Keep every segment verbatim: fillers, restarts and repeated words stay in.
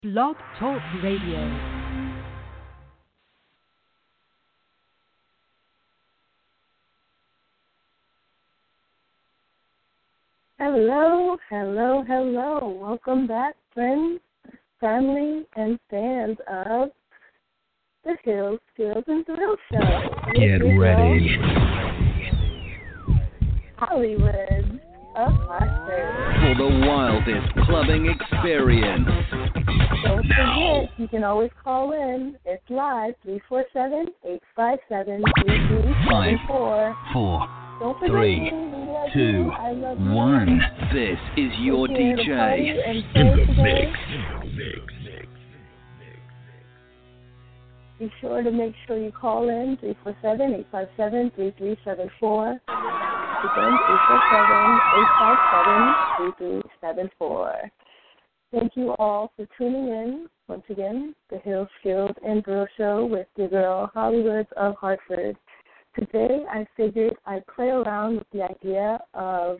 Blog Talk Radio. Hello, hello, hello. Welcome back, friends, family, and fans of the Hill, Skills, and Thrill Show. Get ready. Hollywood of Hartford. For the wildest clubbing experience. Don't now. forget, you can always call in. It's live, three four seven, eight five seven, three three seven four. Four. Don't forget Three, me. We love two, you. I love you. one. This is your We're here D to party J. and In play the today. mix. Be sure to make sure you call in three four seven, eight five seven, three three seven four. Again, three four seven, eight five seven, three three seven four. Thank you all for tuning in. Once again, the Hill, Skilled, and Thrill Show with your girl, Hollywood of Hartford. Today, I figured I'd play around with the idea of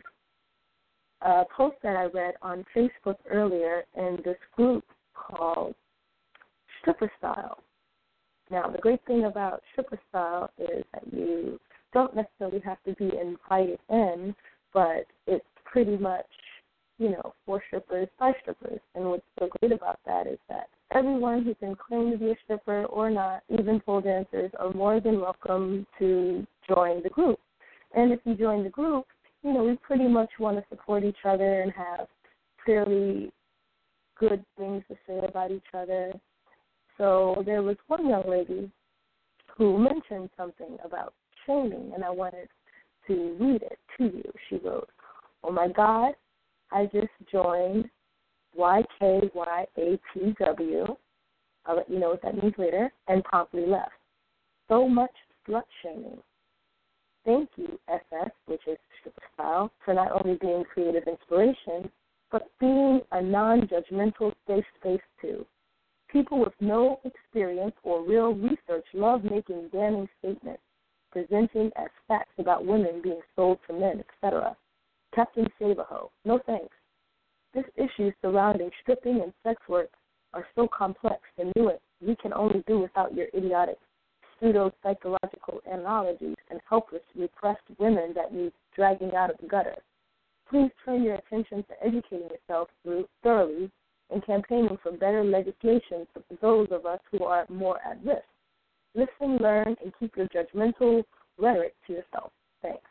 a post that I read on Facebook earlier in this group called Stripper Style. Now, the great thing about stripper style is that you don't necessarily have to be invited in, but it's pretty much, you know, for strippers, by strippers. And what's so great about that is that everyone who can claim to be a stripper or not, even pole dancers, are more than welcome to join the group. And if you join the group, you know, we pretty much want to support each other and have fairly good things to say about each other. So there was one young lady who mentioned something about shaming, and I wanted to read it to you. She wrote, "Oh, my God, I just joined Y K Y A P W. I'll let you know what that means later, and promptly left. So much slut shaming. Thank you, S S, which is stripper style, for not only being creative inspiration, but being a non-judgmental safe space, too. People with no experience or real research love making damning statements, presenting as facts about women being sold to men, et cetera. Captain Save-A-Ho, no thanks. This issue surrounding stripping and sex work are so complex and nuanced, we can only do without your idiotic pseudo-psychological analogies and helpless, repressed women that need dragging out of the gutter. Please turn your attention to educating yourself through thoroughly and campaigning for better legislation for those of us who are more at risk. Listen, learn, and keep your judgmental rhetoric to yourself. Thanks."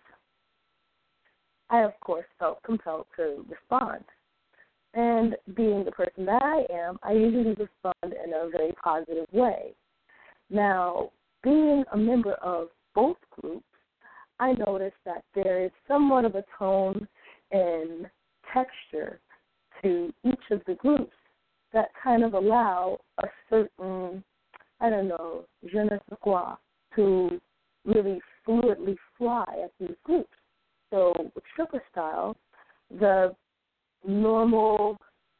I, of course, felt compelled to respond. And being the person that I am, I usually respond in a very positive way. Now, being a member of both groups, I noticed that there is somewhat of a tone and texture to each of the groups that kind of allow a certain, I don't know, je ne sais quoi, to really fluidly fly at these groups. So with stripper style, the normal,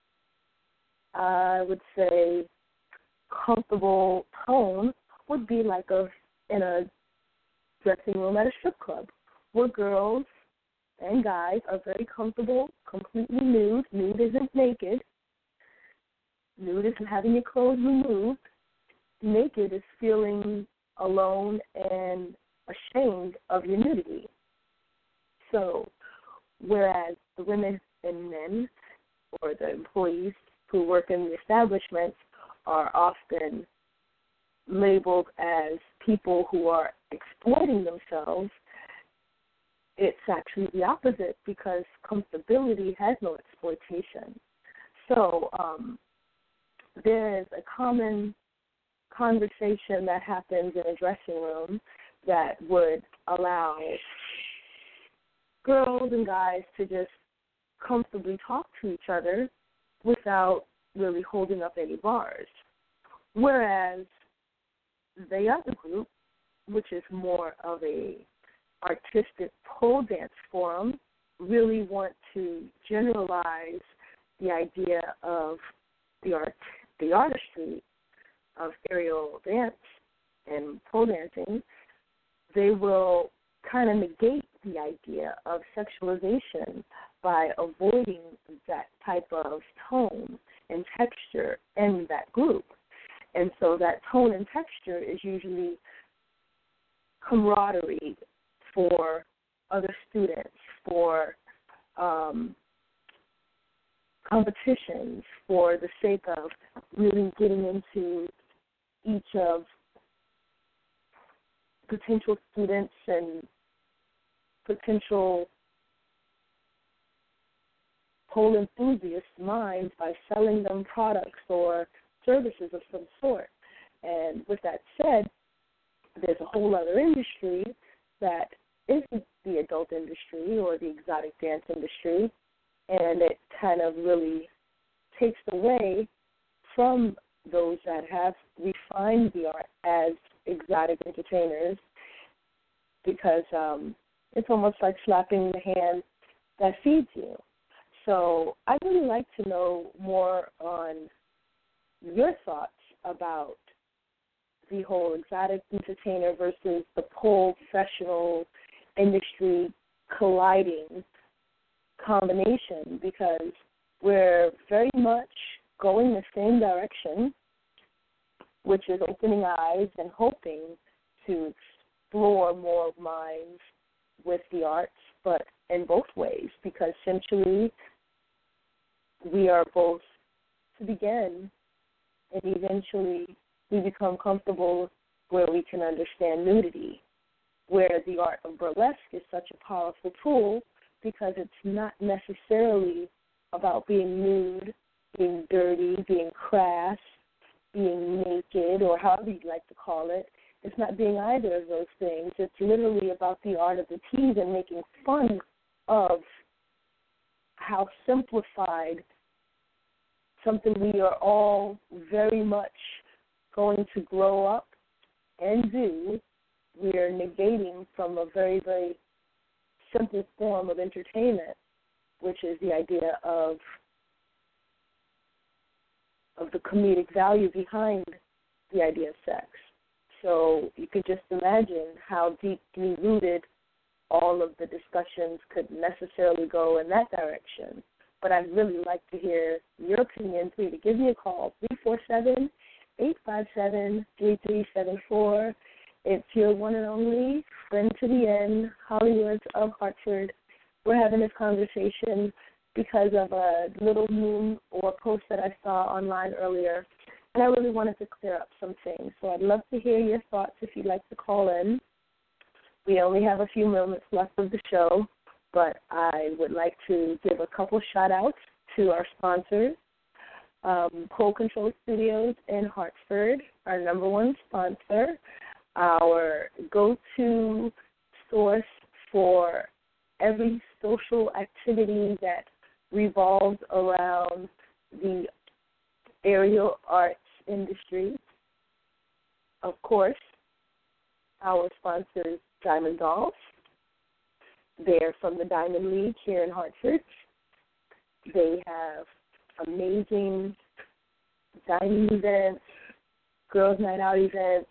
I would say, comfortable tone would be like a in a dressing room at a strip club, where girls and guys are very comfortable, completely nude. Nude isn't naked. Nude isn't having your clothes removed. Naked is feeling alone and ashamed of your nudity. So, whereas the women and men, or the employees who work in the establishments, are often labeled as people who are exploiting themselves, it's actually the opposite, because comfortability has no exploitation. So um, there is a common conversation that happens in a dressing room that would allow girls and guys to just comfortably talk to each other without really holding up any bars. Whereas the other group, which is more of a artistic pole dance forum, really want to generalize the idea of the art, the artistry of aerial dance and pole dancing. They will kind of negate the idea of sexualization by avoiding that type of tone and texture in that group. And so that tone and texture is usually camaraderie for other students, for um, competitions, for the sake of really getting into each of potential students and potential pole enthusiasts' minds by selling them products or services of some sort. And with that said, there's a whole other industry that isn't the adult industry or the exotic dance industry, and it kind of really takes away from those that have refined the art as exotic entertainers, because um, it's almost like slapping the hand that feeds you. So I'd really like to know more on your thoughts about the whole exotic entertainer versus the pole professional industry colliding combination, because we're very much going the same direction, which is opening eyes and hoping to explore more minds with the arts, but in both ways, because essentially we are both, to begin, and eventually we become comfortable where we can understand nudity, where the art of burlesque is such a powerful tool because it's not necessarily about being nude, being dirty, being crass, being naked, or however you'd like to call it. It's not being either of those things. It's literally about the art of the tease and making fun of how simplified something we are all very much going to grow up and do. We are negating from a very, very simple form of entertainment, which is the idea of of the comedic value behind the idea of sex. So you could just imagine how deeply rooted all of the discussions could necessarily go in that direction. But I'd really like to hear your opinion. Please give me a call, three four seven, eight five seven, three three seven four. It's your one and only friend to the end, Hollywood of Hartford. We're having this conversation because of a little meme or post that I saw online earlier, and I really wanted to clear up some things. So I'd love to hear your thoughts if you'd like to call in. We only have a few moments left of the show, but I would like to give a couple shout-outs to our sponsors. Um, Pole Control Studios in Hartford, our number one sponsor, our go-to source for every social activity that revolves around the aerial arts industry. Of course, our sponsors, Diamond Golf. They're from the Diamond League here in Hartford. They have amazing dining events, girls' night out events,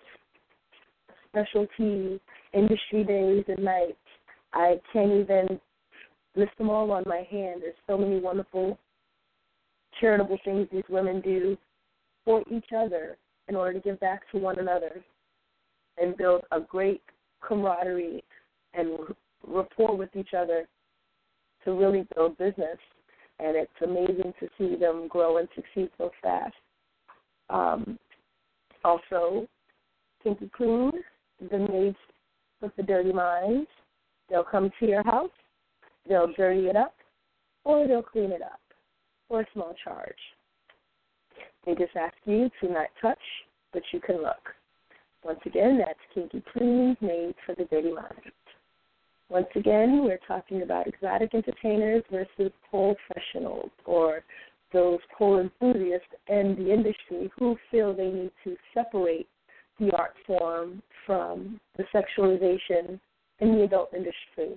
specialty industry days and nights. I can't even list them all on my hand. There's so many wonderful charitable things these women do for each other in order to give back to one another and build a great camaraderie and rapport with each other to really build business. And it's amazing to see them grow and succeed so fast. Um, also, Kinky Clean, the maids with the dirty minds. They'll come to your house, they'll dirty it up, or they'll clean it up for a small charge. They just ask you to not touch, but you can look. Once again, that's Kinky Clean, made for the dirty minds. Once again, we're talking about exotic entertainers versus pole professionals, or those pole enthusiasts in the industry who feel they need to separate the art form from the sexualization in the adult industry.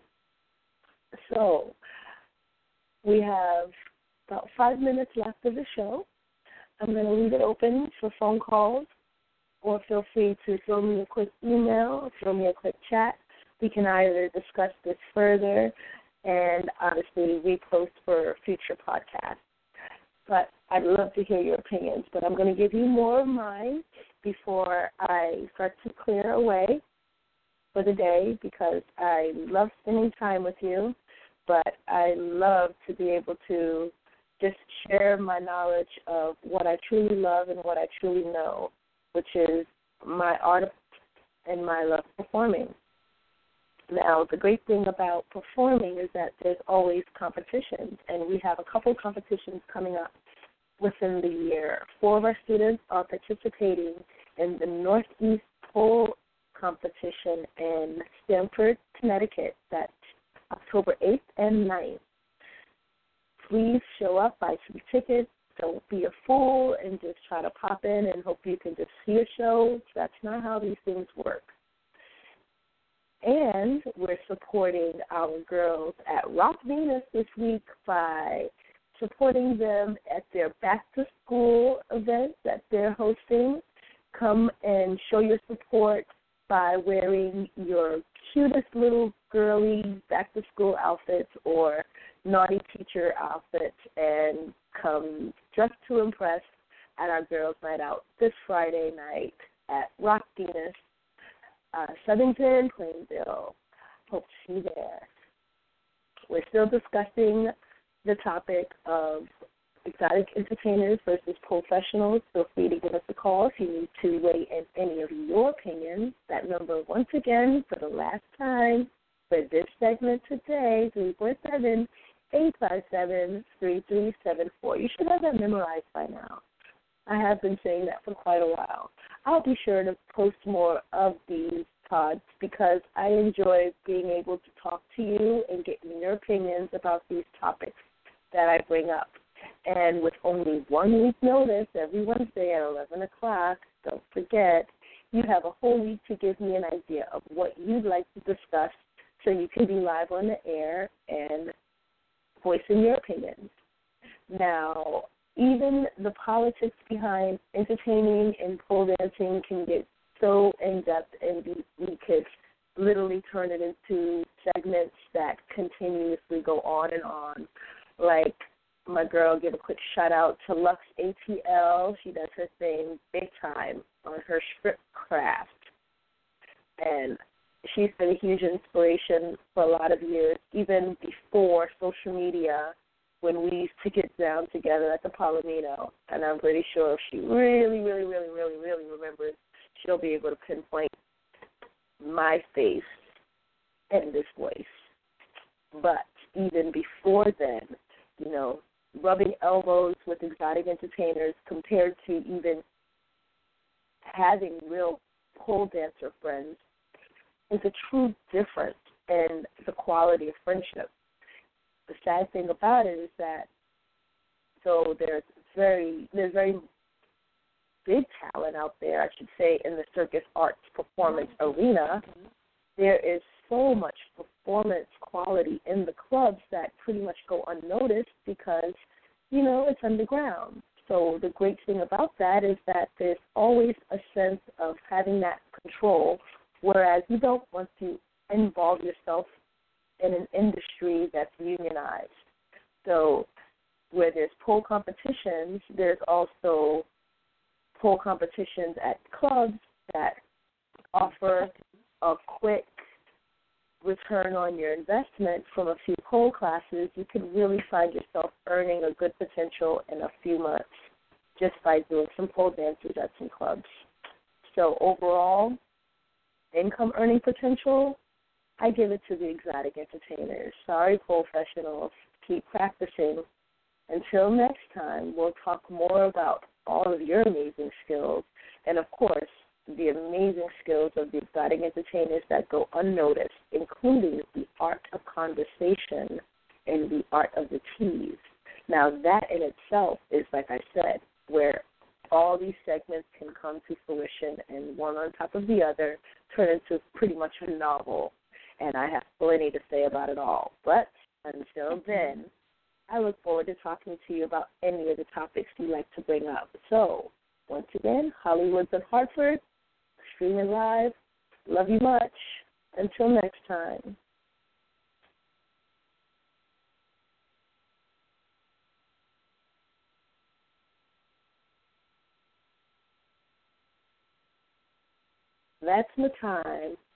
So we have about five minutes left of the show. I'm going to leave it open for phone calls, or feel free to throw me a quick email, throw me a quick chat. We can either discuss this further and obviously repost for future podcasts. But I'd love to hear your opinions. But I'm going to give you more of mine before I start to clear away for the day, because I love spending time with you, but I love to be able to just share my knowledge of what I truly love and what I truly know, which is my art and my love of performing. Now, the great thing about performing is that there's always competitions, and we have a couple competitions coming up within the year. Four of our students are participating in the Northeast Pole competition in Stamford, Connecticut. That's October eighth and ninth. Please show up, buy some tickets. Don't be a fool and just try to pop in and hope you can just see a show. That's not how these things work. And we're supporting our girls at Rock Venus this week by supporting them at their back-to-school event that they're hosting. Come and show your support by wearing your cutest little girly back-to-school outfits or naughty teacher outfits, and come just to impress at our Girls' Night Out this Friday night at Rock Venus, uh, Southington, Plainville. Hope to see you there. We're still discussing the topic of exotic entertainers versus professionals. Feel free to give us a call if you need to weigh in any of your opinions. That number, once again, for the last time, for this segment today, three four seven, eight five seven, three three seven four. You should have that memorized by now. I have been saying that for quite a while. I'll be sure to post more of these pods because I enjoy being able to talk to you and getting your opinions about these topics that I bring up. And with only one week notice, every Wednesday at eleven o'clock, don't forget, you have a whole week to give me an idea of what you'd like to discuss so you can be live on the air and voicing your opinions. Now, even the politics behind entertaining and pole dancing can get so in-depth, and we, we could literally turn it into segments that continuously go on and on. Like, my girl, give a quick shout-out to Lux A T L. She does her thing big time on her script craft. And she's been a huge inspiration for a lot of years, even before social media, when we used to get down together at the Palomino. And I'm pretty sure if she really, really, really, really, really remembers, she'll be able to pinpoint my face and this voice. But even before then, you know, rubbing elbows with exotic entertainers compared to even having real pole dancer friends is a true difference in the quality of friendship. The sad thing about it is that though there's very there's very big talent out there, I should say, in the circus arts performance arena, there is so much performance quality in the clubs that pretty much go unnoticed because, you know, it's underground. So the great thing about that is that there's always a sense of having that control, whereas you don't want to involve yourself in an industry that's unionized. So where there's pole competitions, there's also pole competitions at clubs that offer a quick return on your investment from a few pole classes. You can really find yourself earning a good potential in a few months just by doing some pole dances at some clubs. So overall, income earning potential, I give it to the exotic entertainers. Sorry, professionals. Keep practicing. Until next time, we'll talk more about all of your amazing skills and, of course, the amazing skills of the exotic entertainers that go unnoticed, including the art of conversation and the art of the tease. Now, that in itself is, like I said, where all these segments can come to fruition and one on top of the other turn into pretty much a novel. And I have plenty to say about it all. But until then, I look forward to talking to you about any of the topics you like to bring up. So, once again, Hollywood's of Hartford, streaming live. Love you much. Until next time. That's my time.